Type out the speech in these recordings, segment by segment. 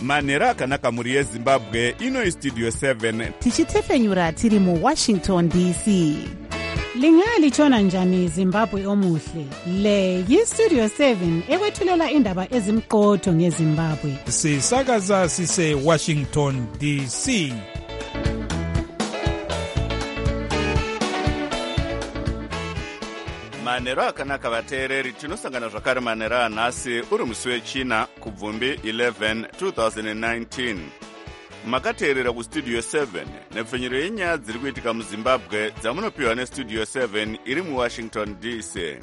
manhero akanaka mhuri yezimbabwe. Ino Studio 7 tichitefenyura tiri muWashington DC. Lingalitshona njani Zimbabwe omuhle? Le yiStudio 7 ekwethulela indaba ezimqotho ngeZimbabwe. Sisakaza sise Washington DC. manhero akanaka vateereri. Tinosangana zvakare manhero anhasi uri musi wechina kubvumbi 11 2019. Makateerera kuStudio 7 nepfenyuro yenyaya dziri kuitika muZimbabwe dzamunopiwa neStudio 7 iri muWashington DC.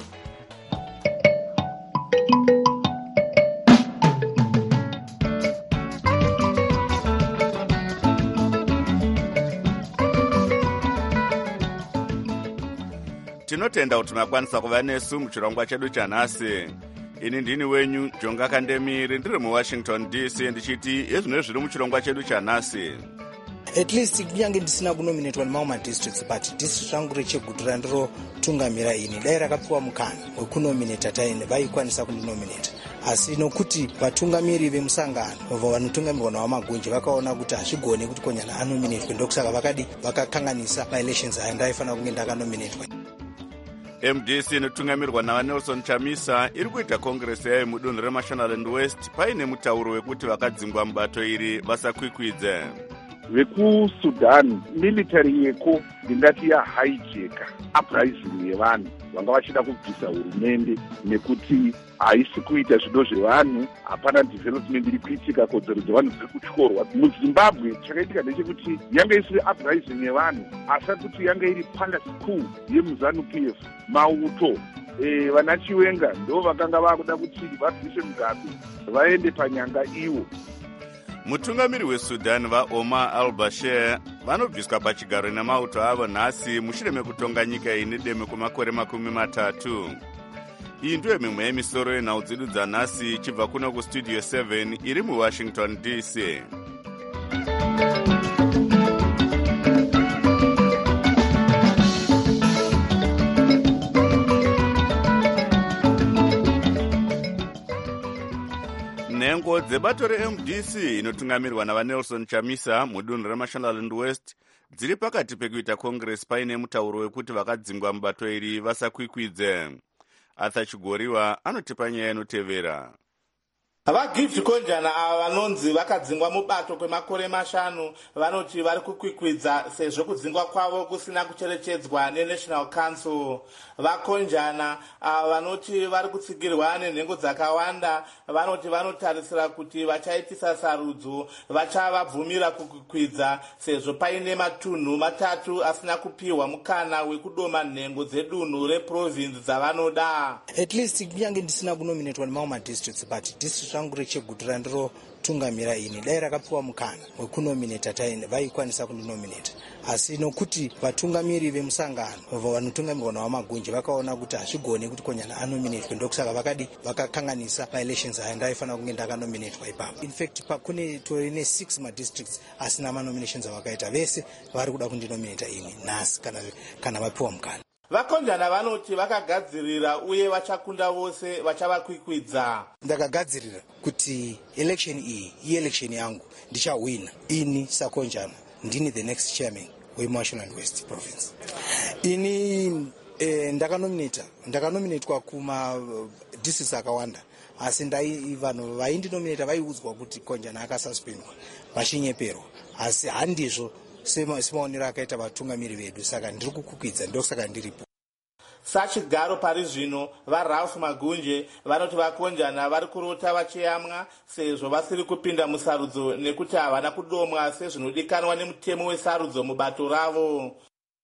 Tinotenda kuti makwanisa kuva nesu muchirongwa chedu chanhasi. Ini ndini wenyu Jonga Kandemiri ndiri muWashington DC ndichiti ezvino zviri muchirongwa chedu chanhasi. At least kunyange ndisina kunominatwa nemamwe districts but district rangu reChegutura ndiro tungamira ini dai rakapiwa mukana wekunominata taine vaikwanisa kundinominata. Asi nokuti vatungamiri vemusangano vanotungamirwa navamagunji vakaona kuti hazvigone kuti konyana anominatwe ndokusaka vakakanganisa maelections aya ndaifanira kunge ndakanominatwa. MDC inotungamirwa naVanelson Chamisa iri kuita kongresi yayo mudunhu reMashonaland West paine mutauro wekuti vakadzingwa mubato iri vasakwikwidze. VekuSudan military yeko ndingati yahijeka uprising yevanhu vanga vachida kubvisa hurumende nekuti haisi kuita zvido zvevanhu, hapana development iri kuitika, kodzero dzevanhu dziri kutyorwa. MuZimbabwe chakaitika ndechekuti yange isiri uprising yevanhu asi kuti yange iri palace coup yemuZANU-PF mauto. Vana Chiwenga ndo vakanga vakuda kuti vabvise Mugabe vaende panyanga iwo. Mutungamiri weSudan vaOmar al-Bashir vanobviswa pachigaro nemauto avo nhasi mushure mekutonga nyika ine deme kwemakore 30. Iyi ndiyo mimwe yemisoro yenhau dzedu dzanhasi ichibva kuno kuStudio 7 iri muWashington DC. Nhengo dzebato reMDC inotungamirwa naVanelson Chamisa mudunhu reMashonaland West dziri pakati pekuita kongresi paine mutauro wekuti vakadzingwa mubato iri vasakwikwidze. Arthur Chigoriwa anotipa nyaya inotevera. VaGift Konjana ava vanonzi vakadzingwa mubato kwemakore 5 vanoti vari kukwikwidza sezvo kudzingwa kwavo kusina kucherechedzwa neNational Council. VaKonjana ava vanoti vari kutsigirwa nenhengo dzakawanda vanoti vanotarisira kuti vachaitisa sarudzo vachavabvumira kukwikwidza sezvo paine matunhu 3 asina kupiwa mukana wekudoma nhengo dzedunhu reprovince dzavanoda. At least kunyange ndisina kunominatwa nemamwe districts but district rangu reChegutura ndiro tungamira ini dai rakapiwa mukana wekunominata taine vaikwanisa kundinominata. Asi nokuti vatungamiri vemusangano vanotungamirwa navamagunji vakaona kuti hazvigone kuti konyana anominatwe ndokusaka vakakanganisa maelections aya ndaifanira kunge ndakanominatwa ipapo. In fact kune tori ne6 madistricts asina manominations avakaita, vese vari kuda kundinominata ini nhasi kana vapiwa mukana. VaKonjana vanoti vakagadzirira uye vachakunda vose vachavakwikwidza. Ndakagadzirira kuti election iyi ielection yangu ndichawina. Ini saKonjana ndini the next chairman weMashonaland West province. Ini ndakanominatwa kuma districts akawanda asi vanhu vaindinominata vaiudzwa kuti Konjana akasuspendwa vachinyeperwa, asi handizvo semaonero akaita vatungamiri vedu, saka ndiri kukwidza ndosaka ndiripo. Sachigaro pari zvino vaRalph Magunje vanoti vaKonjana vari kurota vachiyamwa sezvo vasiri kupinda musarudzo nekuti havana kudomwa sezvinodikanwa nemutemo wesarudzo mubato ravo.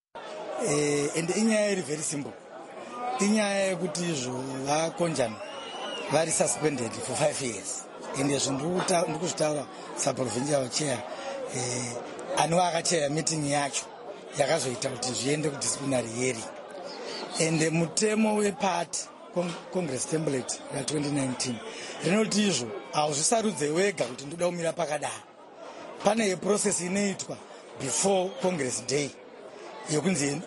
Ende inyaya iri very simple. Inyaya yekuti izvo vaKonjana vari suspended for 5 years. Ende zvindiri kuzvitaura saprovincial chair anova akacheya meeting yacho yakazoita kuti zviende kudisciplinary hearing. Ende mutemo weparty Congress template ya2019 rinoti izvo hauzvisarudze wega kuti ndoda kumira pakadaro. Pane process inoitwa before Congress Day yokunzi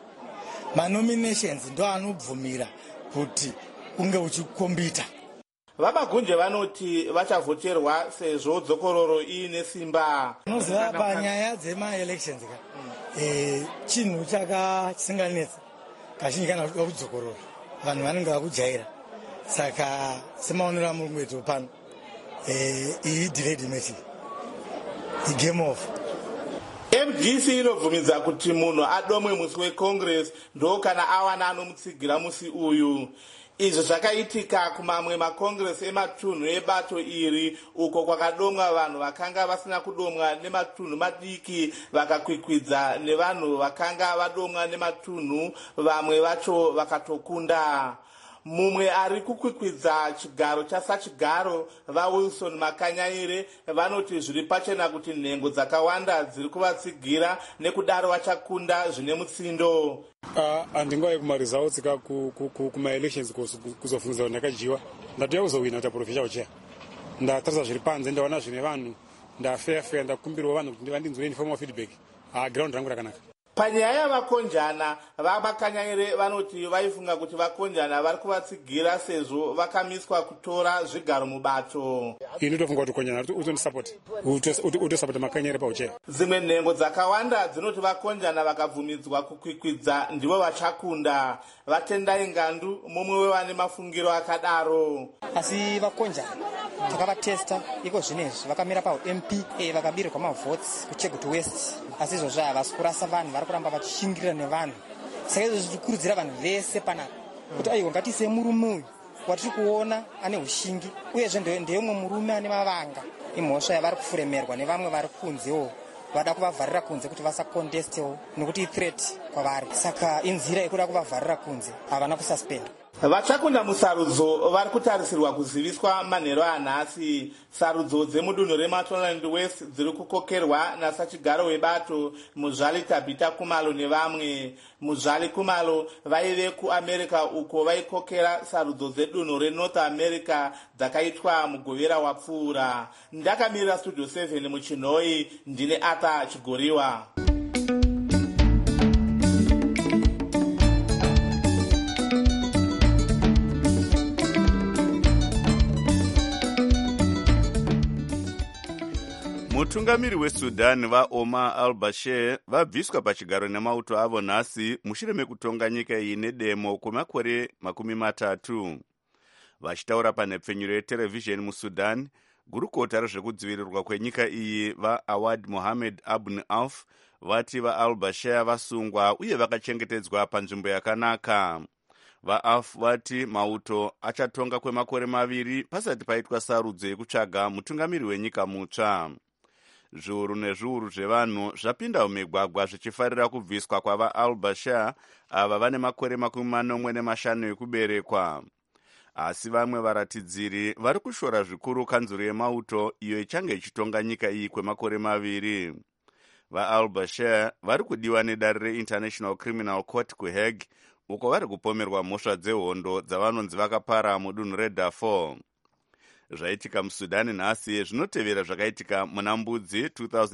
manominations ndo anobvumira kuti unge uchikombita. Vamagunje vanoti vachavhoterwa sezvo dzokororo iine simba. Unoziva panyaya dzema-elections chinhu chakasinganetsa kazhinji kana kuda kudzokorora vanhu vanenge vakujaira. Saka semaonero amurungu wetu pano iyi delayed message igame off. MDC inobvumidza kuti munhu adomwe musi wecongress ndo kana awana anomutsigira musi uyu. Izvi zvakaitika kumamwe makongress ematunhu ebato iri uko kwakadomwa vanhu vakanga vasina kudomwa nematunhu madiki vakakwikwidza nevanhu vakanga vadomwa nematunhu vamwe vacho vakatokunda. Mumwe ari kukwikwidza chigaro chasachigaro vaWilson Makanyaire vanoti zviri pachena kuti nhengo dzakawanda dziri kuvatsigira nekudaro vachakunda zvine mutsindo. Handingaye kumaresults kuma-elections kuzobvunza kuti ndakajiwa ndatoya kuzowina kuti provincial chair. Ndatarisa zviri panze ndaona zvine vanhu ndafeya ndakumbirwa vanhu kuti vandinzwire informal feedback. Ground rangu rakanaka. Panyaya yavakonjana vaMakanyaire vanoti vaifunga kuti vakonjana vari kuvatsigira sezvo vakamiswa kutora zvigaro mubato. Inotofunga kuti konjana utosapota Makanyaire pauchea. Dzimwe nhengo dzakawanda dzinoti vakonjana vakabvumidzwa kukwikwidza ndivo vachakunda. Vatendai Ngandu mumwe wevane mafungiro akadaro. Asi vakonjana takavatesta iko zvinezvi vakamira paMP vakabirirwa mavotes kuChegutu West. Asi izvozvo havasi kurasa vanhu vari kuramba vachishingirira nevanhu. Saka izvozvo zvirikurudzira vanhu vese panapa kuti aiwa ngatiise murume uyu watiri kuona ane ushingi uyezve ndeumwe murume ane mavanga. Imhosva yavari kufuremerwa nevamwe vari kunzewo vada kuvavharira kunze kuti vasakontestewo nekuti ithreat kwavari. Saka inzira yekuda kuvavharira kunze havana kususpenda. Vachakunda musarudzo vari kutarisirwa kuziviswa manheru anhasi. Sarudzo dzemudunhu reMatonland West dziri kukokerwa nasachigaro webato Muzvali Tabita Kumalo nevamwe. Muzvali Kumalo vaive kuAmerica uko vaikokera sarudzo dzedunhu reNorth America dzakaitwa mugovera wapfuura. Ndakamirira Studio 7 muChinhoi ndine Arthur Chigoriwa. Mutungamiri weSudan vaOmar al-Bashir vabviswa pachigaro nemauto avo nhasi mushure mekutonga nyika iyi nedemo kwemakore 30. Vachitaura panhepfenyuro yeterevhizheni muSudan, gurukota rezvekudzivirirwa kwenyika iyi vaAwad Mohamed Abn Auf vati vaal-Bashir vasungwa uye vakachengetedzwa panzvimbo yakanaka. VaAuf vati mauto achatonga kwemakore 2 pasati paitwa sarudzo yekutsvaga mutungamiri wenyika mutsva. Zviuru nezviuru zvevanhu zvapinda mumigwagwa zvichifarira kubviswa kwavaal-Bashir ava vane makore 45 ekuberekwa. Asi vamwe varatidziri vari kushora zvikuru kanzuro yemauto iyo ichange ichitonga nyika iyi kwemakore 2. VaAl-Bashir vari kudiwa nedare reInternational Criminal Court kuHague uko vari kupomerwa mhosva dzehondo dzavanonzi vakapara mudunhu reDarfur. Zvaitika muSudani nhasi zvinotevera zvakaitika muna Mbudzi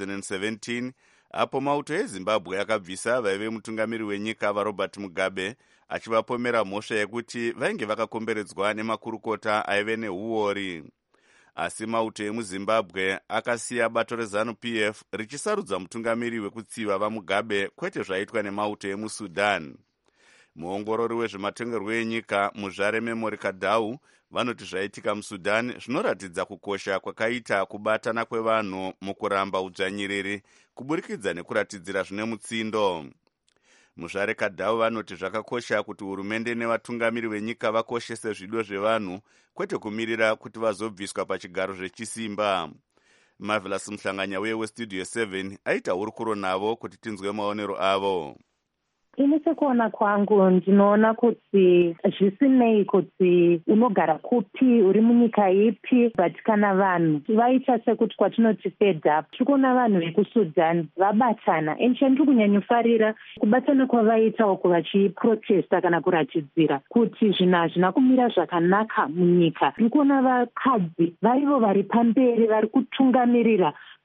2017 apo mauto eZimbabwe akabvisa vaive mutungamiri wenyika vaRobert Mugabe achivapomera mhosva yekuti vainge vakakomberedzwa nemakurukota aive neuori. Asi mauto emuZimbabwe akasiya bato reZANU-PF richisarudza mutungamiri wekutsiva vaMugabe kwete zvaitwa nemauto emuSudan. Muongorori wezvematongerwo enyika Muzvare Memory Kadau vanoti zvaitika muSudan zvinoratidza kukosha kwakaita kubatana kwevanhu mukuramba udzvanyiriri kuburikidza nekuratidzira zvine mutsindo. Muzvare Kadau vanoti zvakakosha kuti hurumende nevatungamiri venyika vakoshese zvido zvevanhu kwete kumirira kuti vazobviswa pachigaro zvechisimba. Marvelous Muhlanganya weStudio 7 aita hurukuro navo kuti tinzwe maonero avo. Ini sekuona kwangu ndinoona kuti zvisinei kuti unogara kupi uri munyika ipi, but kana vanhu vaita sekuti kwatinoti fed up, tikuona vanhu vekuSudan vabatana ende ndiri kunyanyofarira kubatana kwavaita uko vachiprotesta kana kuratidzira kuti zvinhu hazvina kumira zvakanaka munyika. Tiri kuona vakadzi varivo vari pamberi vari kutungamirira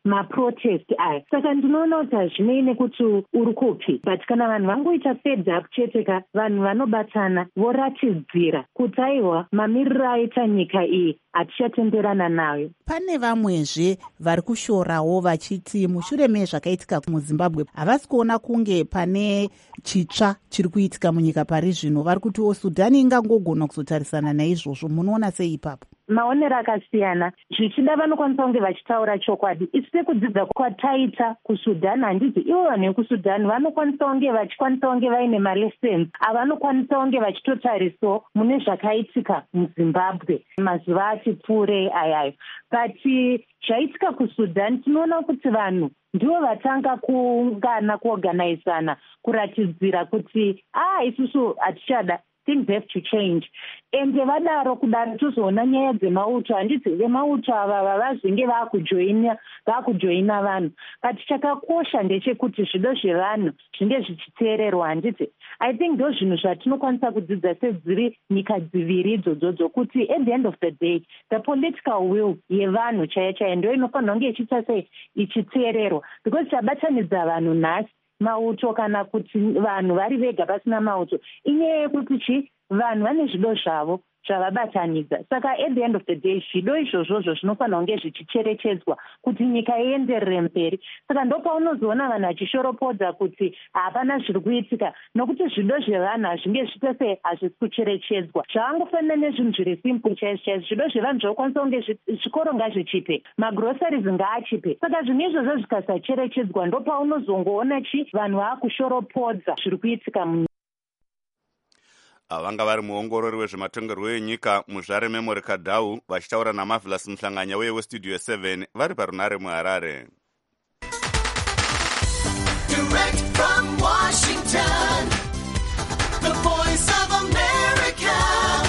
maprotest aya. Saka ndinoona kuti hazvinei nekuti uri kupi, but kana vanhu vangoita fed up cheteka, vanhu vanobatana voratidzira kuti aiwa mamiriro aita nyika iyi hatichatenderana nayo. Pane vamwezve vari kushorawo vachiti mushure mezvakaitika muZimbabwe havasi kuona kunge pane chitsva chiri kuitika munyika pari zvino. Vari kutiwo Sudhani ingangogona kuzotarisana naizvozvo. Munoona sei ipapo? Maonero akasiyana. Zvichida vanokwanisa kunge vachitaura chokwadi. Isi sekudzidza kwataita kuSudhani, handiti ivo vanhu vekusudhani vanokwanisa kunge vachikwanisa kunge vaine malessons avanokwanisa kunge vachitotarisawo mune zvakaitika muZimbabwe mazuva ati pfuurei ayayo. But zvaitika kuSudhani tinoona kuti vanhu ndivo vatanga kuungana kuorganizana kuratidzira kuti isusu hatichada, things have to change. Ende vadaro kudaro tozoona nyaya dzemauto, handiti vemauto ava vavazvinge vakujoina vanhu. But chakakosha ndechekuti zvido zvevanhu zvinge zvichiteererwa, handiti. I think ndo zvinhu zvatinokwanisa kudzidza sedziri nyika dziviri idzodzo kuti at the end of the day the political will yevanhu chaiyo ndo inofanira kunge ichiita sei ichiteererwa, because chabatanidza vanhu nhasi mauto kana kuti vanhu vari vega pasina mauto inyaya yekuti vanhu vane zvido zvavo zvavabatanidza. Saka at the end of the day zvido izvozvozvo zvinofanira kunge zvichicherechedzwa kuti nyika ienderere mberi. Saka ndopaunozoona vanhu vachishoropodza kuti hapana zviri kuitika, nokuti zvido zvevanhu hazvinge zvitose hazvisi kucherechedzwa. Zvavangofanira nezvinhu zviri simple chaizvo. Zvido zvevanhu zvokwanisa kunge zvikoro ngazvichipe, magroceries ngaachipe. Saka zvinhu izvozvo zvikasacherechedzwa ndopaunozongoona vanhu vaakushoropodza zviri kuitika munyika. Vanga vari muongorori wezvematongerwo enyika muZvare Memory Kadhau vachitaura naMarvelous Muhlanganya uye weStudio 7 vari parunare muHarare. Direct from Washington, the voice of America,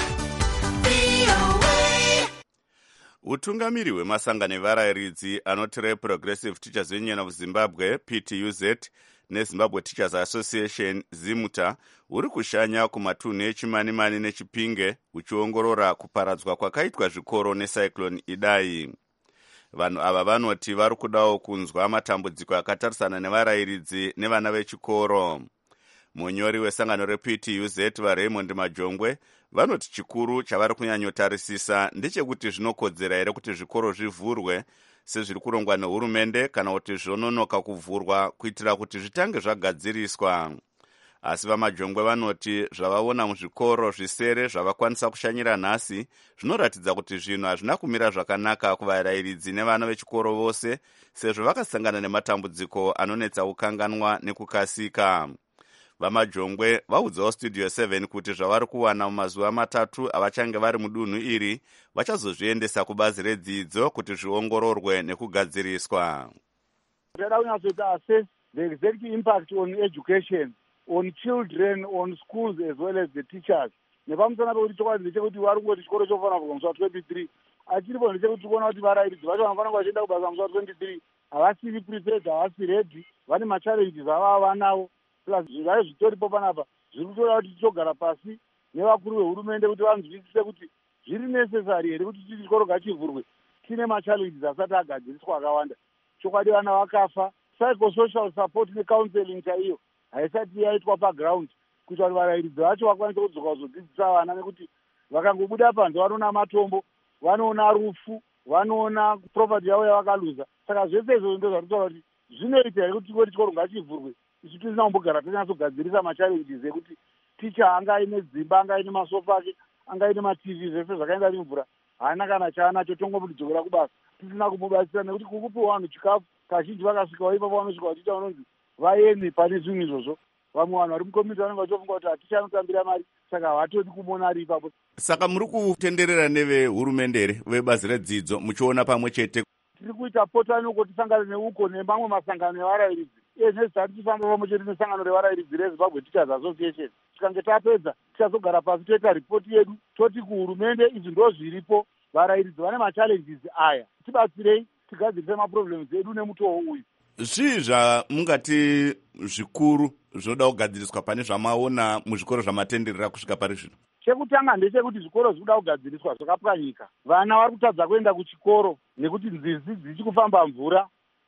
VOA. Utungamiri hwemasangano evarayiridzi anoti Progressive Teachers Union of Zimbabwe, PTUZ, neZimbabwe Teachers Association, ZIMUTA, uri kushanya kumatunhu eChimanimani neChipinge uchiongorora kuparadzwa kwakaitwa zvikoro necyclone Idai. Vanhu ava vanoti vari kudawo kunzwa matambudziko akatarisana nevarayiridzi nevana vechikoro. Munyori wesangano rePTUZ vaRaymond Majongwe vanoti chikuru chavari kunyanyotarisisa ndechekuti zvinokodzera here kuti zvikoro zvivhurwe sezviri kurongwa nehurumende kana kuti zvononoka kuvhurwa kuitira kuti zvitange zvagadziriswa. Asi vaMajongwe vanoti zvavaona muzvikoro zvisere zvavakwanisa kushanyira nhasi zvinoratidza kuti zvinhu hazvina kumira zvakanaka kuvarayiridzi nevana vechikoro vose, sezvo vakasangana nematambudziko anonetsa kukanganwa nekukasika. VaMajongwe vaudzawo Studio 7 kuti zvavari kuwana mumazuva matatu avachange vari mudunhu iri vachazozviendesa kubazi redzidzo kuti zviongororwe nekugadziriswa. Toda kunyatsoita assess the exact impact on education, on children, on schools as well as the teachers. Nepamusana pekuti chokwadi ndechekuti vari kungoti chikoro chofanira kubva musi wa23 achiripo ndechekuti tikuona kuti varayiridzi vacho vanofanira vachienda kubasa musi wa23 havasiri prepared, havasi ready, vane machallenges avava vanawo. Plus zvizvayo zvitoripo panapa zviri kutoda kuti tichogara pasi nevakuru vehurumende kuti vanzwisise kuti zviri necessary here kuti chikoro ngachivhurwe tine machallenges asati agadziriswa akawanda. Chokwadi vana vakafa, psychosocial support necounseling chaiyo haisati yaitwa paground kuita kuti varayiridzi vacho vakwanise kudzoka kuzodzidzisa vana, nekuti vakangobuda panze vanoona matombo, vanoona rufu, vanoona property yavo yavakaluza. Saka zvese izvozvo ndo zvatitaura kuti zvinoita here kuti tingoti chikoro ngachivhurwe isu tisina kumbogara tinyatsogadzirisa machallenges ekuti ticha anga aine dzimba, anga aine masofa ake, anga aine matv, zvese zvakaenda rimvura haana kana chaanacho, tongomudzokera kubasa tisina kumubatsira, nekuti kukupiwa vanhu chikafu kazhinji vakasvikawo ipapo vanosvika vachiita vanonzi vaeme pane zvinhu izvozvo. Vamwe vanhu vari mukomiti vanenge vachifunga kuti hatichanotambira mari, saka havatodi kumona ari ipapo. Saka muri kutenderera nevehurumende here vebazi redzidzo muchiona pamwe chete? Tiri kuita potano kuti tisangane neuko nemamwe masangano evarayiridzi nezvisati tifamba pamwe chete nesangano revarayiridzi reZimbabwe Teachers Association. Tikange tapedza tichazogara pasi toita ripoti yedu toti kuhurumende izvi ndo zviripo, varayiridzi vane machallenges aya, tibatsirei tigadzirise maproblems edu nemutoo uyu. Zvii zvamungati zvikuru zvinoda kugadziriswa pane zvamaona muzvikoro zvamatenderera kusvika pari zvino? Chekutanga ndechekuti zvikoro zvikuda kugadziriswa zvakapwanyika. Vana vari kutadza kuenda kuchikoro nekuti nzizi dzichikufamba mvura.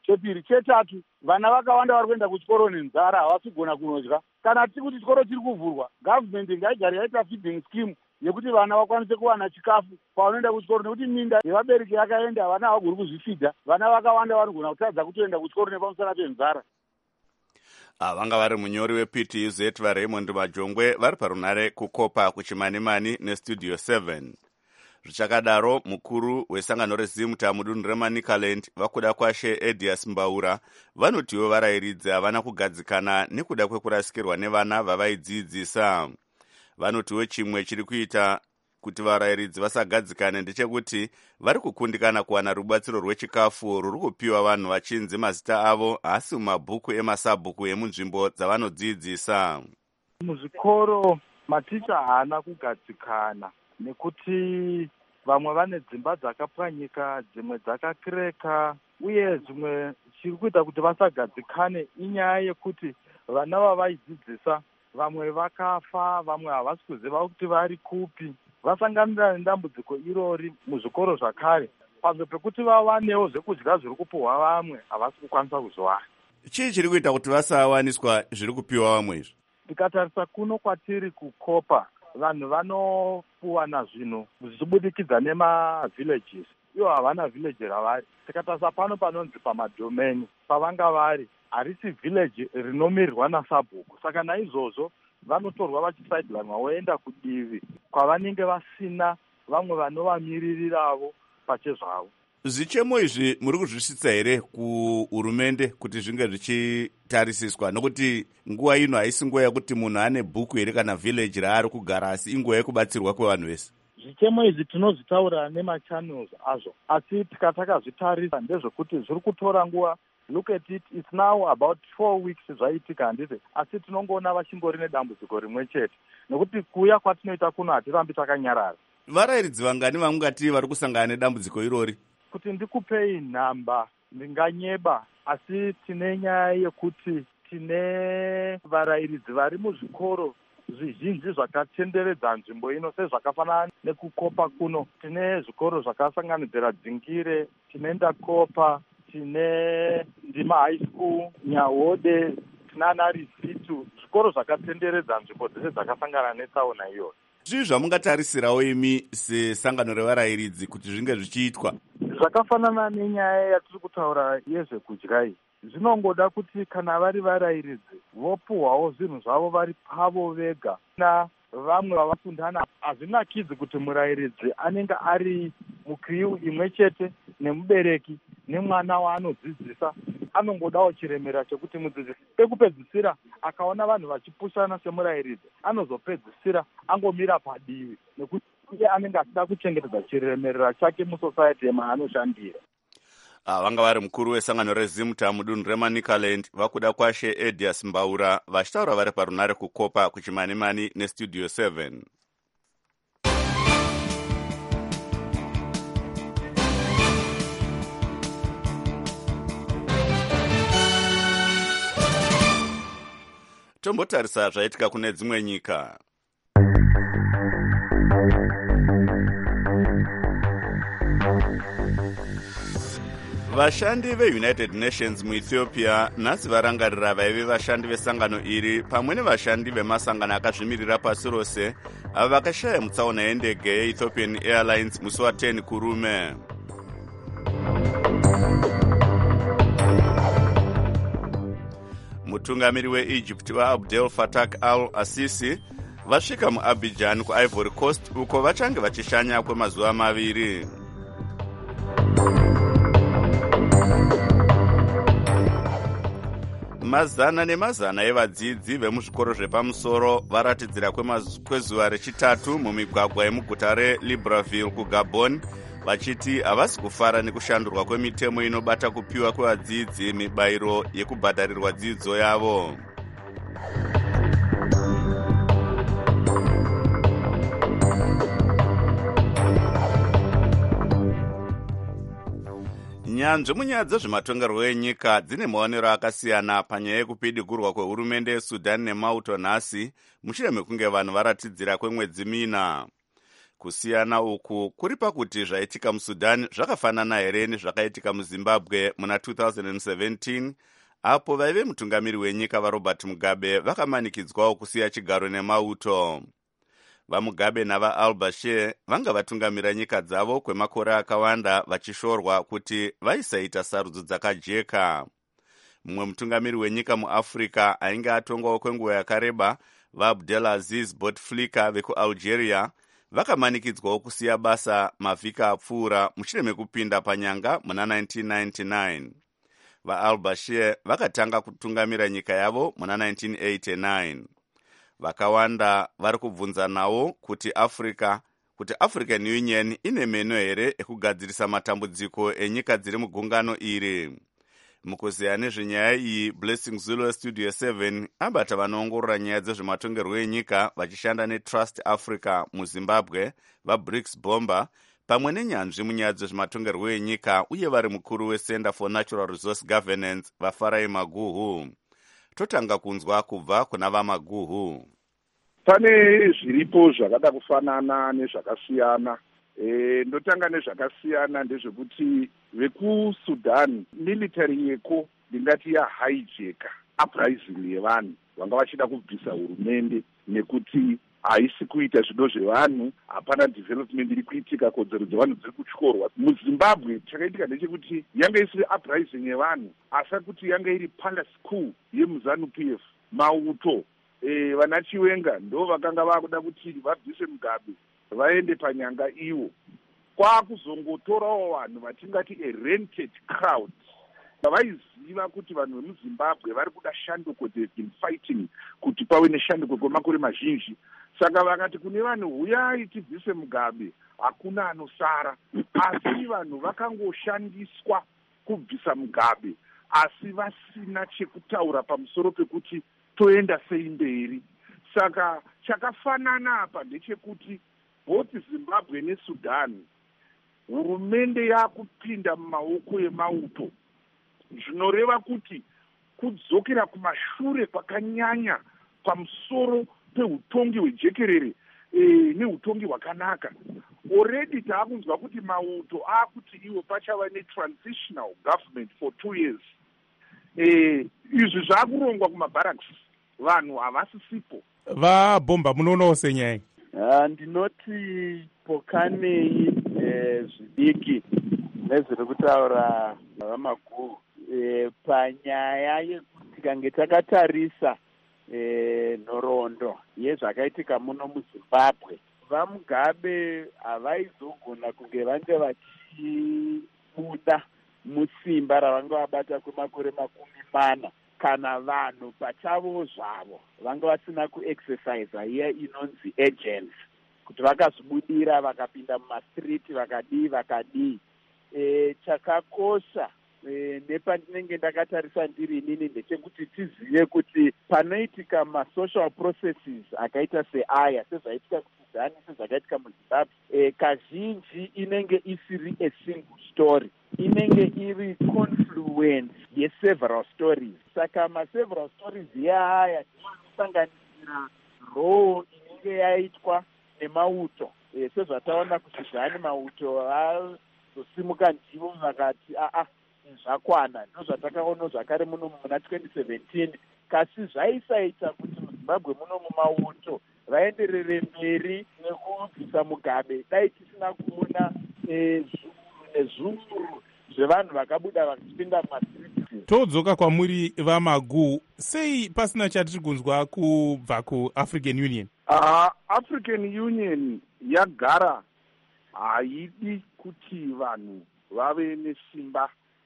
chepiri. Chetatu, vana vakawanda vari kuenda kuchikoro nenzara, havasi kugona kunodya. Kana tiri kuti chikoro chiri kuvhurwa, gavhumende ngaigare yaita feeding scheme yekuti vana vakwanise kuwana chikafu pavanoenda kuchikoro, nekuti minda yevabereki yakaenda, vana havagoni kuzvifidha. Vana vakawanda vari kugona kutadza kutoenda kuchikoro nepamusana penzara. Vanga vari munyori wePTUZ vaRaymond Majongwe vari parunare kukopa kuchimanimani nestudio 7. Zvichakadaro, mukuru wesangano reZimuta mudunhu reManicaland vakuda kwashe Edias Mbaura vanotiwo varayiridzi havana kugadzikana nekuda kwekurasikirwa nevana vavaidzidzisa. Vanotiwo chimwe chiri kuita kuti varayiridzi vasagadzikane ndechekuti vari kukundikana kuwana rubatsiro rwechikafu ruri kupiwa vanhu vachinzi mazita avo asi mumabhuku emasabhuku emunzvimbo dzavanodzidzisa. Muzvikoro maticha haana kugadzikana nekuti vamwe vane dzimba dzakapwanyika, dzimwe dzakakireka, uye zvimwe chiri kuita kuti vasagadzikane inyaya yekuti vana vavaidzidzisa vamwe vakafa, vamwe havasi kuziva kuti vari kupi. Vasanganira nedambudziko irori muzvikoro zvakare, panzvimbo pekuti vawanewo zvekudya zviri kupiwa vamwe havasi kukwanisa kuzviwana. Chii chiri kuita kuti vasawaniswa zviri kupiwa vamwe izvi? Tikatarisa kuno kwatiri kukopa, vanhu vanopuwana zvinhu zvichibudikidza nemavillages. Ivo havana village ravari. Tikatarisa pano panonzi pamadomeni pavanga vari, harisi village rinomirirwa nasabhuku. Saka naizvozvo vanotorwa vachisidelanwa voenda kudivi kwavanenge vasina vamwe vanovamiriravo pachezvavo. Zvichemo izvi muri kuzvisvitsa here kuhurumende kuti zvinge zvichitarisiswa? Nokuti nguva ino haisi nguva yekuti munhu ane bhuku here kana village raari kugara, asi inguva yekubatsirwa kwevanhu vese. Zvichemo izvi tinozvitaura nemachannels azvo, asi takazvitarisa ndezvekuti zviri kutora nguva. Look at it, it's now about 4 weeks zvaitika handiti, asi tinongoona vachingori nedambudziko rimwe chete, nekuti kuuya kwatinoita kuno hatirambi takanyarara. Varayiridzi vangani vamungati vari kusangana nedambudziko irori? Kuti ndikupei nhamba ndinganyeba, asi tine nyaya yekuti tine varayiridzi vari muzvikoro zvizhinji zvakatenderedza nzvimbo ino, sezvakafanana nekukopa kuno. Tine zvikoro zvakasanganidzira Dzingire, tine Ndakopa, tine Ndima High School, Nyahode, tinana Risitu, zvikoro zvakatenderedza nzvimbo dzese dzakasangana netsaona iyoyo. Zvii zvamungatarisirawo imi sesangano revarayiridzi kuti zvinge zvichiitwa? Zvakafanana nenyaya yatiri kutaura yezvekudya iyi, zvinongoda kuti kana vari varayiridzi vopuhwawo zvinhu zvavo vari pavo vega na vamwe vavakundana. Hazvinakidzi kuti murayiridzi anenge ari mukriu imwe chete nemubereki nemwana waanodzidzisa, anongodawo chiremera chekuti mudzidzisi pekupedzisira akaona vanhu vachipushana semurayiridzi anozopedzisira angomira padivi, nekuti iye anenge achida kuchengetedza chiremerera chake musociety yemaanoshandira. Vanga vari mukuru wesangano reZimuta mudunhu reManicaland vakuda kwashe Edias Mbaura vachitaura vari parunare kukopa kuchimanimani nestudio 7. Tombotarisa zvaitika kune dzimwe nyika. Vashandi veUnited Nations muEthiopia nhasi varangarira vaive vashandi vesangano iri pamwe nevashandi vemasangano akazvimirira pasi rose ava vakashaya mutsaona yendege yeEthiopian Airlines musi wa10 kurume. Mutungamiri weEgypt vaAbdel Fattah al-Sisi vasvika muAbidjan kuIvory Coast uko vachange vachishanya kwemazuva 2. Mazana nemazana evadzidzi vemuzvikoro zvepamusoro varatidzira kwezuva rechitatu mumigwagwa yemuguta reLibreville kuGabon vachiti havasi kufara nekushandurwa kwemitemo inobata kupiwa kwevadzidzi mibayiro yekubhadharirwa dzidzo yavo. Nyanzvi munyaya dzezvematongerwo enyika dzine maonero akasiyana panyaya yekupidigurwa kwehurumende yeSudan nemauto nhasi mushure mekunge vanhu varatidzira kwemwedzi 4. kusiyana uku kuri pakuti zvaitika musudan zvakafanana here nezvakaitika muzimbabwe muna 2017 apo vaive mutungamiri wenyika varobert mugabe vakamanikidzwawo kusiya chigaro nemauto. vamugabe navaal-bashir vanga vatungamira nyika dzavo kwemakore akawanda vachishorwa kuti vaisaita sarudzo dzakajeka. mumwe mutungamiri wenyika muafrica ainge atongwawo kwenguva yakareba vaabdelaziz bouteflika vekualgeria vakamanikidzwawo kusiya basa mavhiki apfuura mushure mekupinda panyanga muna 1999. vaal-bashir vakatanga kutungamira nyika yavo muna 1989. vakawanda vari kubvunzanawo kuti African Union ine meno here ekugadzirisa matambudziko enyika dziri mugungano iri. mukuziya nezvenyaya iyi, Blessing Zulu Studio 7 abata vanoongorora nyaya dzezvematongerwo enyika vachishanda neTrust Africa muzimbabwe vaBricks Bomba pamwe nenyanzvi munyaya dzezvematongerwo enyika uye vari mukuru weCenter for Natural Resource Governance vaFarai Maguhu. totanga kunzwa kubva kuna vaMaguhu. pane zviripo zvakada kufanana nezvakasiyana. Ndotanga nezvakasiyana ndezvekuti vekusudan military yeko ndingati yahijeka uprising yevanhu vanga vachida kubvisa hurumende nekuti haisi kuita zvido zvevanhu, hapana development iri kuitika, kodzero dzevanhu dziri kutyorwa. muzimbabwe chakaitika ndechekuti yange isiri uprising yevanhu asi kuti yange iri palace coup yemuZANU-PF. mauto vana Chiwenga ndo vakanga vakuda kuti vabvise Mugabe vaende panyanga iwo. kwakuzongotorawo vanhu vatingati a rented crowd vaiziva kuti vanhu vemuzimbabwe vari kuda shanduko, they've been fighting kuti pave neshanduko kwemakore mazhinji. saka vakati kune vanhu huyai tibvise Mugabe, hakuna anosara. asi vanhu vakangoshandiswa kubvisa Mugabe asi vasina chekutaura pamusoro pekuti toenda sei mberi. saka chakafanana apa ndechekuti both Zimbabwe neSudan hurumende yakupinda mumaoko emauto, zvinoreva kuti kudzokera kumashure kwakanyanya pamusoro peutongi hwejekerere neutongi hwakanaka. Already taakunzwa kuti mauto akuti iwo pachava netransitional government for 2 years. Izvi zvakurongwa kumabarracks, vanhu havasisipo. vaBomba munoonawo senyaya? Ndinoti pokanei zvidiki nezviri kutaura vaMaguhu panyaya yekuti kange takatarisa nhoroondo yezvakaitika muno muZimbabwe, vaMugabe havaizogona kunge vange vachibuda musimba ravanga vabata kwemakore 40 kana vanhu pachavo zvavo vanga vasina kuexercise iya inonzi agents, kuti vakazobudira vakapinda mumastriti vakadii. Chakakosha nepandinenge ndakatarisa ndiri inini ndechekuti tizive kuti panoitika masocial processes akaita seaya sezvaitika kuSudan sezvakaitika muZimbabwe, kazhinji inenge isiri a single story, inenge iri confluence yeseveral stories. saka maseveral stories yaaya tinosanganisira role inenge yaitwa nemauto, sezvataona kuSudan mauto azosimuka ndivo vakati zvakwana. Ndozvatakaona zvakare muno muna 2017, kasi zvaisaita kuti muZimbabwe muno mumauto vaenderere mberi nekubvisa Mugabe dai tisina kuona nezvuru zvevanhu vakabuda vachipinda mumastriti. todzoka kwamuri vaMaguhu, sei pasina chatiri kunzwa kubva kuAfrican Union? African Union yagara haidi kuti vanhu vave nesimba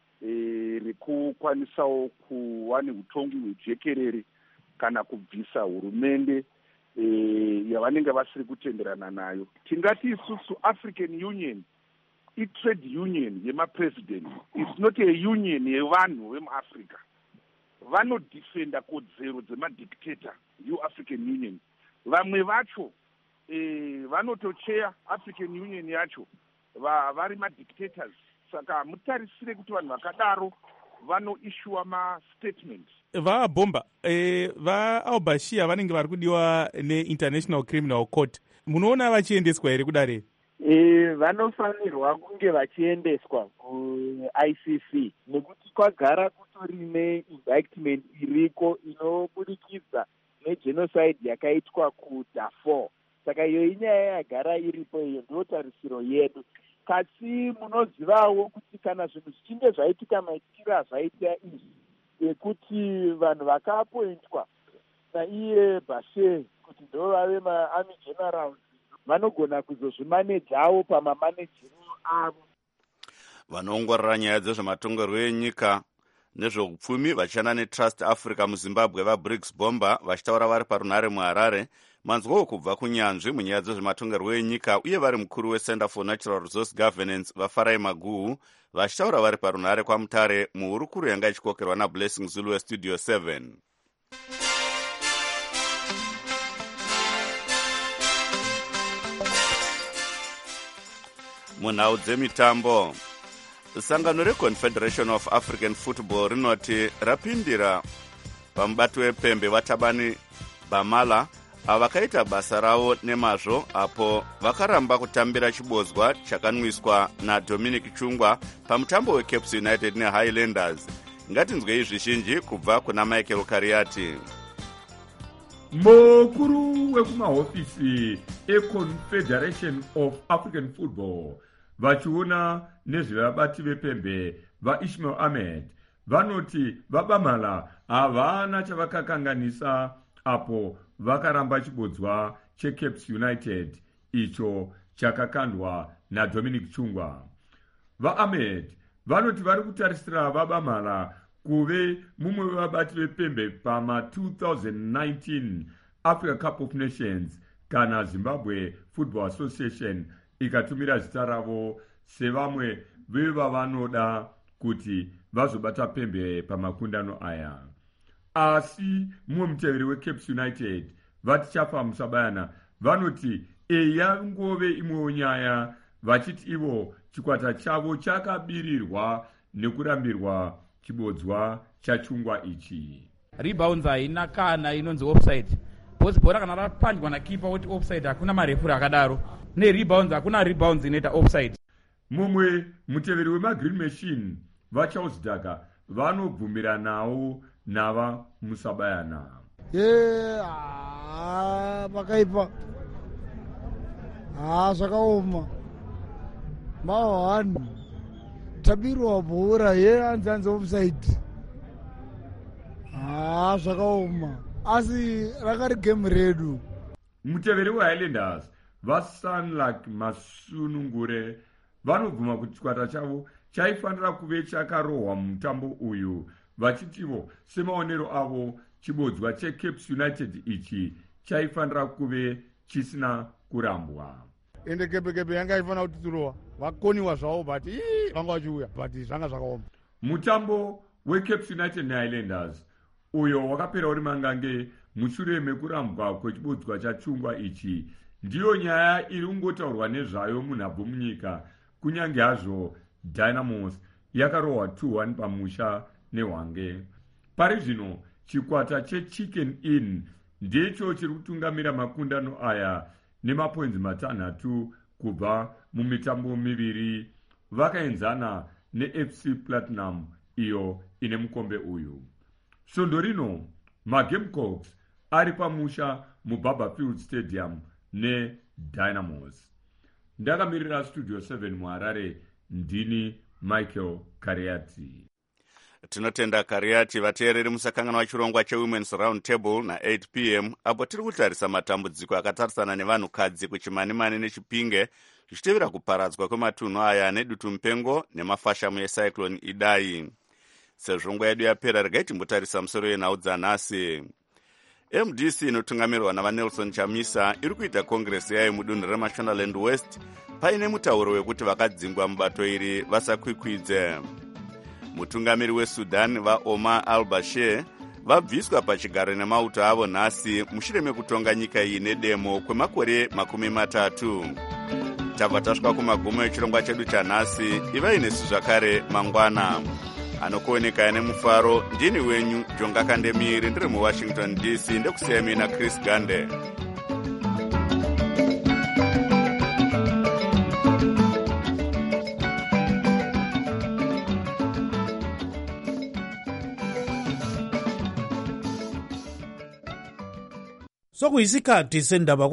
rekukwanisawo kuva neutongi hwejekerere kana kubvisa hurumende yavanenge vasiri kutenderana nayo. Tingati isusu African Union i-trade union yemapresident, it's not a union yevanhu vemuAfrica. Vanodefenda kodzero dzemadictator you-African Union. Vamwe vacho vanotocheya African Union yacho vari madictators. Saka mutarisire kuti vanhu vakadaro vanoishuwa mastatements. vaBomba, vaAl-Bashir vanenge vari kudiwa neInternational Criminal Court. munoona vachiendeswa here kudare? Vanofanirwa kunge vachiendeswa kuICC nekuti kwagara kutori neindictment iriko inobudikidza negenocide yakaitwa kuDarfur. Saka iyo inyaya yagara iripo, iyo ndio tarisiro yedu. Kasi munozivawo kuti kana zvinhu zvichinge zvaitika maitikiro azvaita izvi ekuti vanhu vakaappointwa naiye Bashir kuti ndo vave maarmy generals vanogona kuzozvimanejawo pamamanejero avo. Vanoongorora nyaya dzezvematongerwo enyika nezveupfumi vachishanda neTrust Africa muZimbabwe vaBriggs Bomba vachitaura vari parunhare muHarare manzwawo kubva kunyanzvi munyaya dzezvematongerwo enyika uye vari mukuru weCenter for Natural Resource Governance vaFarai Maguhu vachitaura vari parunhare kwaMutare muhurukuru yanga ichikokerwa naBlessing Zulu weStudio 7. Munhau dzemitambo, sangano reConfederation of African Football rinoti rapindira pamubato wepembe vaThabani Bamala vakaita basa ravo nemazvo apo vakaramba kutambira chibodzwa chakanwiswa naDominic Chungwa pamutambo weCaps United neHighlanders. Ngatinzwei zvizhinji kubva kuna Michael Kariati. Mukuru wekumahofisi eConfederation of African Football vachiona nezvevabati vepembe vaIsmail Ahmed vanoti vaBamala havana chavakakanganisa apo vakaramba chibodzwa cheCaps United icho chakakandwa naDominic Chungwa. VaAhmed vanoti vari kutarisira vaBamala kuve mumwe wevabati vepembe pama-2019 Africa Cup of Nations kana Zimbabwe Football Association ikatumira zita ravo sevamwe vevavanoda kuti vazobata pembe pamakundano aya. Asi mumwe muteveri weCaps United vatichafa musabayana vanoti eya ngove imwewo nyaya vachiti ivo chikwata chavo chakabirirwa nekurambirwa chibodzwa chachungwa ichi. Rebounds haina kana inonzi offside. Bhozi bhora kana rapandwa nakipa kuti offside hakuna marefuri akadaro. Rebounds hakuna rebounds inoita offside. Mumwe muteveri wemagreen machine vaCharles Daka vanobvumira nawo nava musabayana. Vakaipa. Zvakaoma. Mawani. Tabirwa bhora anzi offside. Zvakaoma. Asi rakari game redu. Muteveri weHighlanders vaSunluck Masunungure vanobvuma kuti chikwata chavo chaifanira kuve chakarohwa mutambo uyu vachitivo semaonero avo chibodzwa cheCaps United ichi chaifanira kuve chisina kurambwa. Ende kepe yanga ifanira kuti tirohwa vakoniwa zvavo but vanga vachiuya but zvanga zvakaoma. Mutambo weCaps United neHighlanders uyo wakapera uri mangange mushure mekurambwa kwechibodzwa chachungwa ichi ndiyo nyaya iri kungotaurwa nezvayo munhabvu munyika kunyange hazvo Dynamos yakarohwa 2-1 pamusha neHwange. Pari zvino chikwata cheChicken Inn ndicho chiri kutungamira makundano aya nemapoinzi 6 kubva mumitambo miviri vakaenzana neFC Platinum iyo ine mukombe uyu. Svondo rino maGamecocks ari pamusha muBarberfield Stadium neDynamos. Ndakamirira Studio 7 muHarare ndini Michael Kariati. Tinotenda Kariati. Vateereri musakanganwa chirongwa cheWomen's Round Table na8 p.m. apo tiri kutarisa matambudziko akatarisana nevanhukadzi kuChimanimani neChipinge zvichitevera kuparadzwa kwematunhu aya nedutu mupengo nemafashamu eCyclone Idai. Sezvo nguva yedu yapera regai timbotarisa musoro yenhau dzanhasi. MDC inotungamirwa navaNelson Chamisa iri kuita kongresi yayo mudunhu reMashonaland West paine mutauro wekuti vakadzingwa mubato iri vasakwikwidze. Mutungamiri weSudan vaOmar al-Bashir vabviswa pachigaro nemauto avo nhasi mushure mekutonga nyika iyi nedemo kwemakore 30. Tabva tasvika kumagumo echirongwa chedu chanhasi. Ivai nesu zvakare mangwana. Anokuoneka nemufaro ndini wenyu Jonga Kandemiri ndiri muWashington DC ndekusiyai mina Chris Gande. sokuyisikhathi sendaba